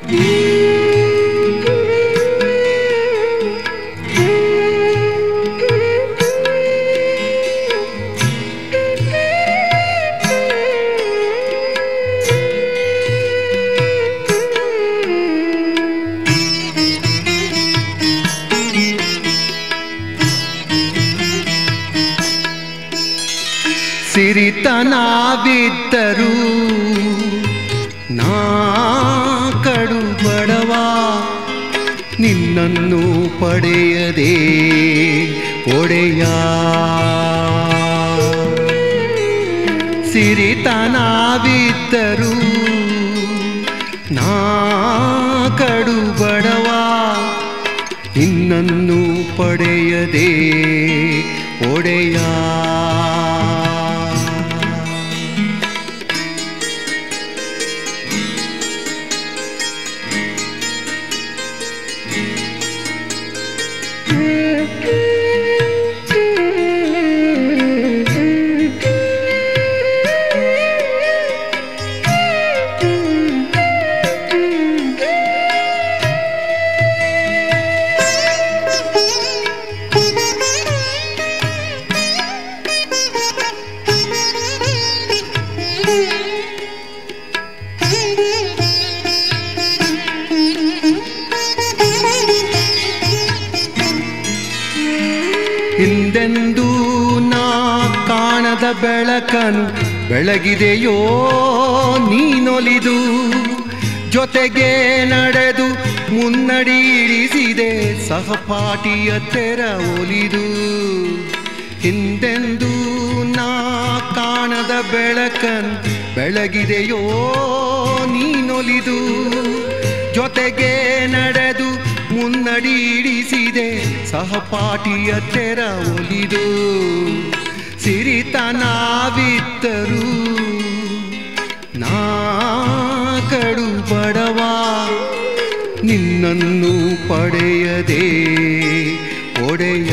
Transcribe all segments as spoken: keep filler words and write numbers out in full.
ಸಿರಿತನವಿದ್ದರೂ ನಾ ಕಡು ಬಡವ, ನಿನ್ನನ್ನು ಪಡೆಯದೆ ಒಡೆಯ. ಸಿರಿತನವಿದ್ದರೂ ನಾ ಕಡು ಬಡವ, ನಿನ್ನನ್ನು ಪಡೆಯದೆ ಒಡೆಯ. ಹಿಂದೆಂದೂ ನಾ ಕಾಣದ ಬೆಳಕನು ಬೆಳಗಿದೆಯೋ ನೀನೊಲಿದು, ಜೊತೆಗೆ ನಡೆದು ಮುನ್ನಡಿಯಿರಿಸಿದೆ ಸಹಪಾಠಿಯ ತೆರ ಒಲಿದು. ಹಿಂದೆಂದೂ ನಾ ಕಾಣದ ಬೆಳಕನು ಬೆಳಗಿದೆಯೋ ನೀನೊಲಿದು, ಜೊತೆಗೆ ನಡೆದು ಮುನ್ನಡಿಯಿರಿಸಿದೆ ಸಹಪಾಠಿಯ ತೆರ ಒಲಿದು. ಸಿರಿತನವಿದ್ದರೂ ನಾ ಕಡು ಬಡವ, ನಿನ್ನನ್ನು ಪಡೆಯದೆ ಒಡೆಯ.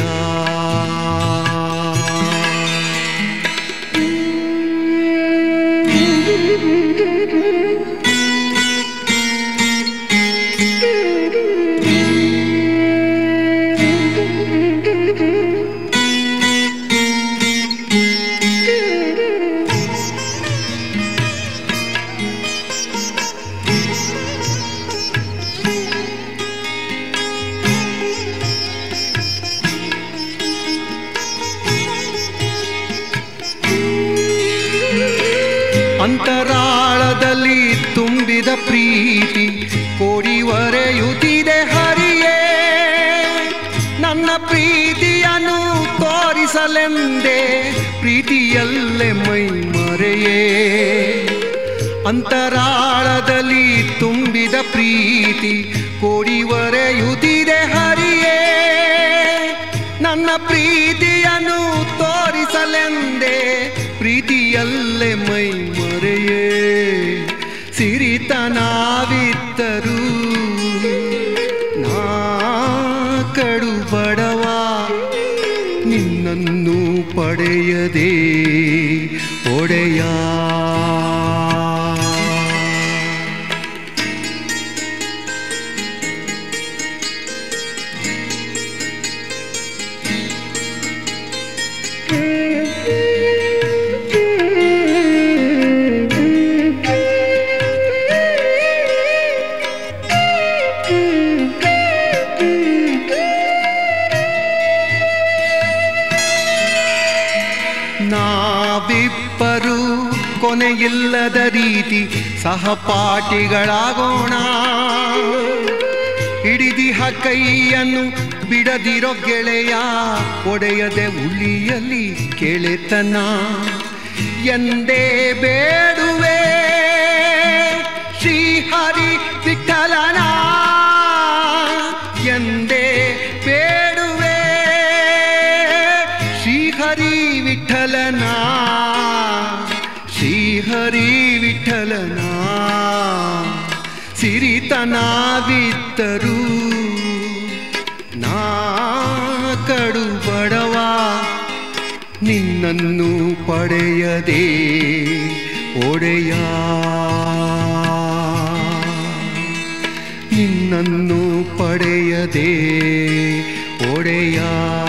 ಅಂತರಾಳದಲ್ಲಿ ತುಂಬಿದ ಪ್ರೀತಿ ಕೋಡಿವರೆಯುತ್ತಿದೆ ಹರಿಯೇ, ನನ್ನ ಪ್ರೀತಿಯನ್ನು ತೋರಿಸಲೆಂದೇ ಪ್ರೀತಿಯಲ್ಲೇ ಮೈ ಮರೆಯೇ. ಅಂತರಾಳದಲ್ಲಿ ತುಂಬಿದ ಪ್ರೀತಿ ಕೋಡಿವರೆಯುತ್ತಿದೆ ಹರಿಯೇ, ನನ್ನ ಪ್ರೀತಿಯನ್ನು ತೋರಿಸಲೆಂದೇ ಪ್ರೀತಿಯಲ್ಲೇ ಮೈ ಮರೆಯೇ. ಸಿರಿತನವಿದ್ದರೂ ನಾ ಕಡು ಬಡವ, ನಿನ್ನನ್ನು ಪಡೆಯದೆ ಒಡೆಯ. ನಾವಿಬ್ಬರು ಕೊನೆಯಿಲ್ಲದ ರೀತಿ ಸಹಪಾಠಿಗಳಾಗೋಣ, ಹಿಡಿದಿಹ ಕೈಯನ್ನು ಬಿಡದಿರೋ ಗೆಳೆಯ, ಒಡೆಯದೆ ಉಳಿಯಲಿ ಗೆಳೆತನ ಎಂದೇ ಬೇಡುವೆ ಶ್ರೀಹರಿ ವಿಠಲನ, ಎಂದೇ ಬೇಡುವೆ ಶ್ರೀಹರಿ ವಿಠಲನ, ಶ್ರೀಹರಿ ವಿಠಲನ. ಸಿರಿತನವಿದ್ದರೂ ನಾ ಕಡು ಬಡವ, ನಿನ್ನನ್ನು ಪಡೆಯದೆ ಒಡೆಯ. ನಿನ್ನನ್ನು ಪಡೆಯದೆ ಒಡೆಯ